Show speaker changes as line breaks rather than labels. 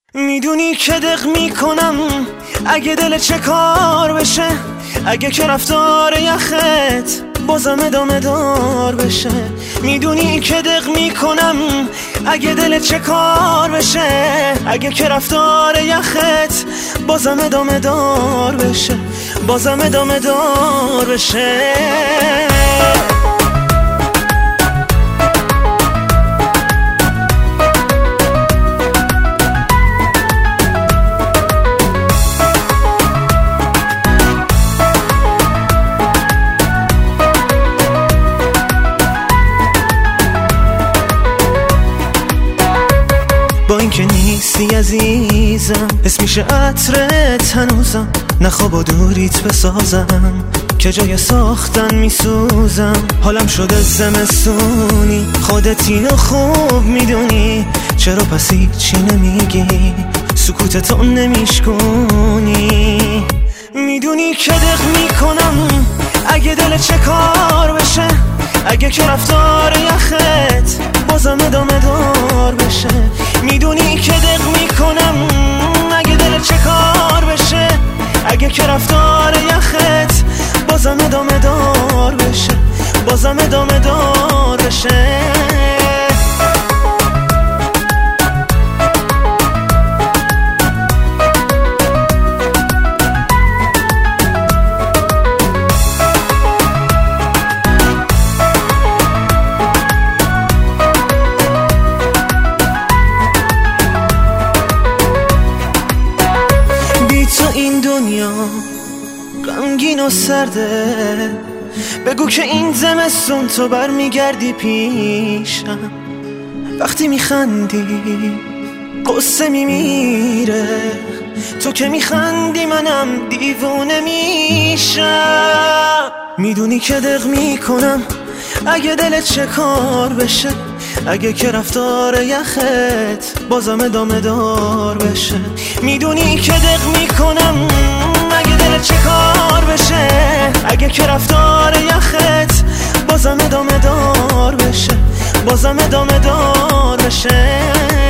میدونی که دق میکنم اگه دل چه کار بشه، اگه که رفتار یخت بازم ادامه دار بشه. میدونی که دق میکنم اگه دل چه کار بشه، اگه که رفتار یخت بازم ادامه دار بشه، بازم ادامه دار بشه. با اینکه نیستی عزیزم، حس میشه عطرت هنوزم. نخواب و دوریت بسازم که جای ساختن میسوزم. حالم شده زمستونی، خودت اینو خوب میدونی. چرا پس هیچی نمیگی، سکوتتو نمیشکنی؟ میدونی که دق میکنم اگه دل چه کار بشه، اگه که رفتار یخت بازم ادامه دار بشه. میدونی که دق میکنم اگه دل چه کار بشه، اگه که رفتار یخت بازم ادامه دار بشه، بازم ادامه دار بشه. این دنیا غمگین و سرده، بگو که این زمستون تو برمیگردی پیشم. وقتی میخندی قصه میمیره، تو که میخندی منم دیوونه میشم. میدونی که دق میکنم اگه دلت چه کار بشه، اگه که رفتار یخت بازم ادامه دار بشه. میدونی که دق میکنم اگه دلت چه کار بشه، اگه که رفتار یخت بازم ادامه دار بشه، بازم ادامه دار بشه.